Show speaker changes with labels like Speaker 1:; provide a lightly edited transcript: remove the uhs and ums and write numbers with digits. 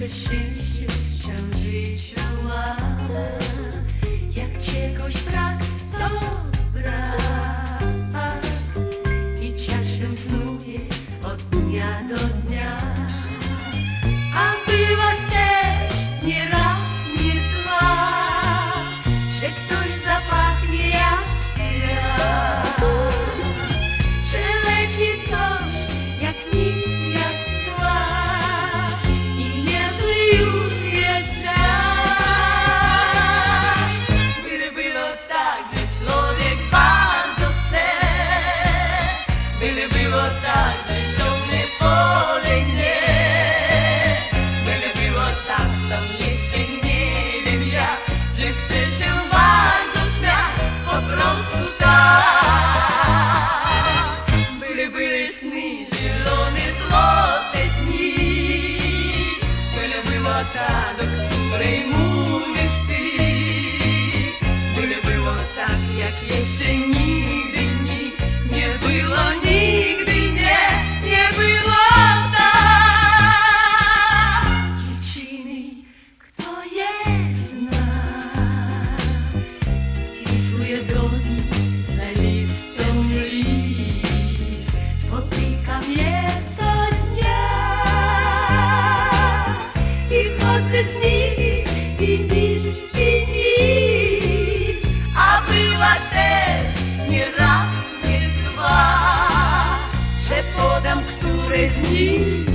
Speaker 1: szczęście w tym życiu ma. Jak czegoś brak, dobra i czasem snuje od dnia do dnia. A bywa też nie raz, nie dwa, że ktoś zapachnie jak ja. Przeleci coś jak nic, jak dwa i niezły już jest czas. Byle było tak, że człowiek bardzo chce, byle było tak, że ciągnie polegnie, byle było tak, sam jeszcze nie wiem ja, że chcę się bardzo śmiać, po prostu tak. Były sny, zielone, złote dni, byle było ta, do której mówisz ty, byle było tak, jak jeszcze nigdy nie było, nigdy nie było tak. Dziewczyny, kto jest nam, pisuje do nich za listą list, spotykam je co dnia i chodzę z nimi i nic, a była też nie raz, nie dwa, że podam któreś z nich.